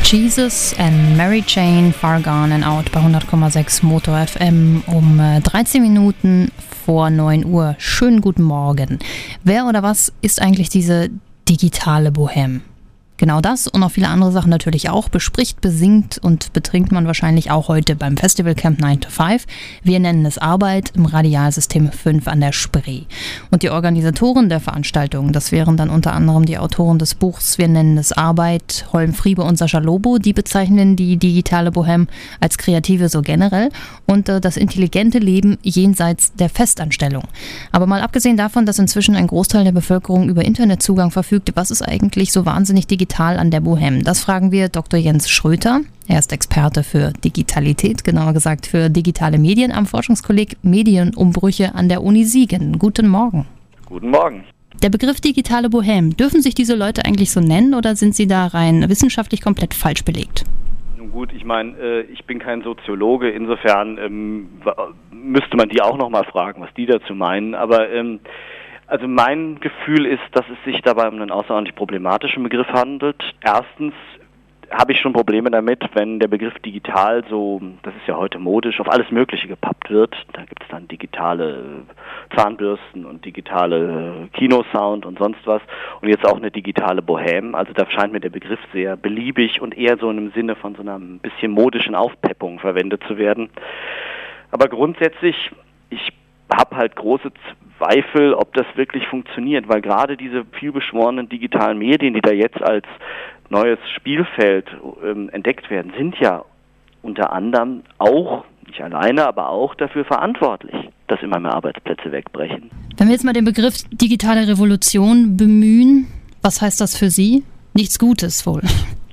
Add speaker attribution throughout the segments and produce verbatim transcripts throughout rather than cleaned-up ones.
Speaker 1: Jesus and Mary Jane Far Gone and Out bei hundert Komma sechs Motor F M um dreizehn Minuten vor neun Uhr. Schönen guten Morgen. Wer oder was ist eigentlich diese digitale Bohème? Genau das und noch viele andere Sachen natürlich auch bespricht, besingt und betrinkt man wahrscheinlich auch heute beim Festival Camp nine to five. Wir nennen es Arbeit im Radialsystem fünf an der Spree. Und die Organisatoren der Veranstaltung, das wären dann unter anderem die Autoren des Buchs Wir nennen es Arbeit, Holm Friebe und Sascha Lobo. Die bezeichnen die digitale Bohème als Kreative so generell und äh, das intelligente Leben jenseits der Festanstellung. Aber mal abgesehen davon, dass inzwischen ein Großteil der Bevölkerung über Internetzugang verfügt, was ist eigentlich so wahnsinnig digital an der Bohème? Das fragen wir Doktor Jens Schröter. Er ist Experte für Digitalität, genauer gesagt für digitale Medien am Forschungskolleg Medienumbrüche an der Uni Siegen. Guten Morgen.
Speaker 2: Guten Morgen.
Speaker 1: Der Begriff digitale Bohème, dürfen sich diese Leute eigentlich so nennen oder sind sie da rein wissenschaftlich komplett falsch belegt?
Speaker 2: Nun gut, ich meine, äh, ich bin kein Soziologe, insofern ähm, müsste man die auch nochmal fragen, was die dazu meinen, aber ähm, Also mein Gefühl ist, dass es sich dabei um einen außerordentlich problematischen Begriff handelt. Erstens habe ich schon Probleme damit, wenn der Begriff digital so, das ist ja heute modisch, auf alles Mögliche gepappt wird. Da gibt es dann digitale Zahnbürsten und digitale Kinosound und sonst was und jetzt auch eine digitale Bohème. Also da scheint mir der Begriff sehr beliebig und eher so im Sinne von so einer ein bisschen modischen Aufpeppung verwendet zu werden. Aber grundsätzlich, ich habe halt große Zweifel, ob das wirklich funktioniert, weil gerade diese vielbeschworenen digitalen Medien, die da jetzt als neues Spielfeld ähm, entdeckt werden, sind ja unter anderem auch, nicht alleine, aber auch dafür verantwortlich, dass immer mehr Arbeitsplätze wegbrechen.
Speaker 1: Wenn wir jetzt mal den Begriff digitale Revolution bemühen, was heißt das für Sie? Nichts Gutes wohl.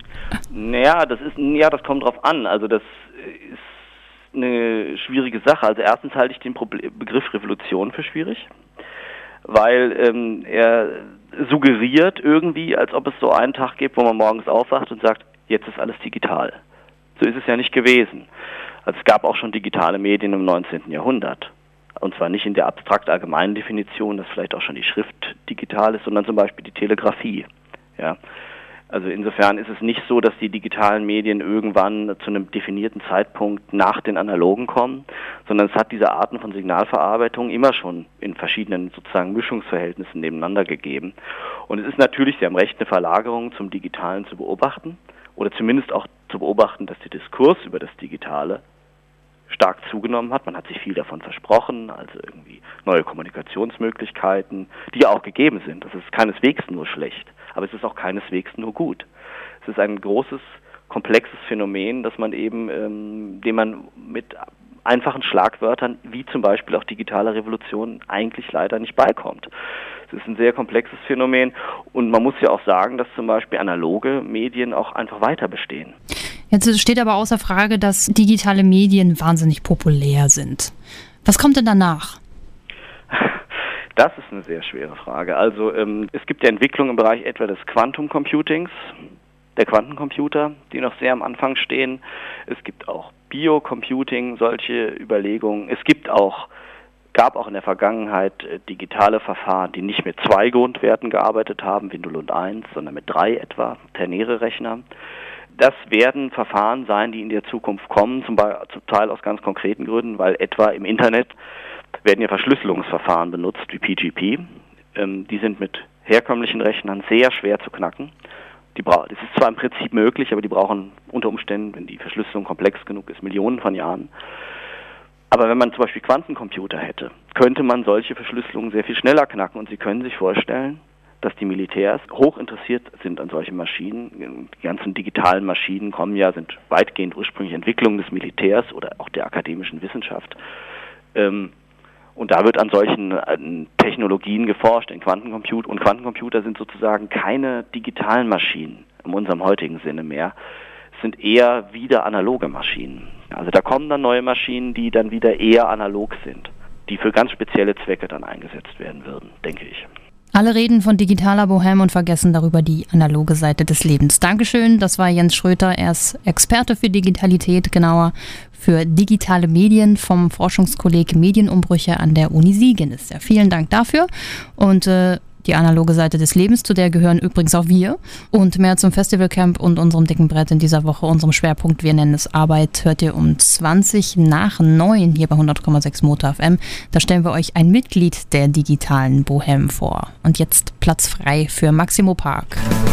Speaker 2: Naja, das ist, ja, das kommt drauf an. Also das ist eine schwierige Sache. Also erstens halte ich den Problem, Begriff Revolution für schwierig, weil ähm, er suggeriert irgendwie, als ob es so einen Tag gibt, wo man morgens aufwacht und sagt, jetzt ist alles digital. So ist es ja nicht gewesen. Also es gab auch schon digitale Medien im neunzehnten Jahrhundert. Und zwar nicht in der abstrakt allgemeinen Definition, dass vielleicht auch schon die Schrift digital ist, sondern zum Beispiel die Telegrafie. Ja. Also insofern ist es nicht so, dass die digitalen Medien irgendwann zu einem definierten Zeitpunkt nach den analogen kommen, sondern es hat diese Arten von Signalverarbeitung immer schon in verschiedenen sozusagen Mischungsverhältnissen nebeneinander gegeben. Und es ist natürlich, Sie haben recht, eine Verlagerung zum Digitalen zu beobachten oder zumindest auch zu beobachten, dass der Diskurs über das Digitale stark zugenommen hat. Man hat sich viel davon versprochen, also irgendwie neue Kommunikationsmöglichkeiten, die ja auch gegeben sind. Das ist keineswegs nur schlecht, aber es ist auch keineswegs nur gut. Es ist ein großes, komplexes Phänomen, das man eben, ähm, dem man mit einfachen Schlagwörtern, wie zum Beispiel auch digitale Revolution, eigentlich leider nicht beikommt. Es ist ein sehr komplexes Phänomen und man muss ja auch sagen, dass zum Beispiel analoge Medien auch einfach weiter bestehen.
Speaker 1: Jetzt steht aber außer Frage, dass digitale Medien wahnsinnig populär sind. Was kommt denn danach?
Speaker 2: Das ist eine sehr schwere Frage. Also ähm, es gibt ja Entwicklungen im Bereich etwa des Quantum Computings, der Quantencomputer, die noch sehr am Anfang stehen. Es gibt auch Biocomputing, solche Überlegungen. Es gibt auch, gab auch in der Vergangenheit äh, digitale Verfahren, die nicht mit zwei Grundwerten gearbeitet haben, wie null und eins, sondern mit drei etwa, ternäre Rechner. Das werden Verfahren sein, die in der Zukunft kommen, zum Teil aus ganz konkreten Gründen, weil etwa im Internet werden ja Verschlüsselungsverfahren benutzt, wie P G P. Ähm, die sind mit herkömmlichen Rechnern sehr schwer zu knacken. Die bra- das ist zwar im Prinzip möglich, aber die brauchen unter Umständen, wenn die Verschlüsselung komplex genug ist, Millionen von Jahren. Aber wenn man zum Beispiel Quantencomputer hätte, könnte man solche Verschlüsselungen sehr viel schneller knacken. Und Sie können sich vorstellen, dass die Militärs hoch interessiert sind an solchen Maschinen. Die ganzen digitalen Maschinen kommen ja, sind weitgehend ursprünglich Entwicklungen des Militärs oder auch der akademischen Wissenschaft. Ähm, und da wird an solchen an Technologien geforscht, in Quantencomputer. Und Quantencomputer sind sozusagen keine digitalen Maschinen in unserem heutigen Sinne mehr. Es sind eher wieder analoge Maschinen. Also da kommen dann neue Maschinen, die dann wieder eher analog sind, die für ganz spezielle Zwecke dann eingesetzt werden würden, denke ich.
Speaker 1: Alle reden von digitaler Bohème und vergessen darüber die analoge Seite des Lebens. Dankeschön, das war Jens Schröter. Er ist Experte für Digitalität, genauer für digitale Medien vom Forschungskolleg Medienumbrüche an der Uni Siegen ist er. Vielen Dank dafür und äh, die analoge Seite des Lebens, zu der gehören übrigens auch wir. Und mehr zum Festivalcamp und unserem dicken Brett in dieser Woche, unserem Schwerpunkt, wir nennen es Arbeit, hört ihr um zwanzig nach neun hier bei hundert Komma sechs Motor F M. Da stellen wir euch ein Mitglied der digitalen Bohème vor. Und jetzt Platz frei für Maximo Park.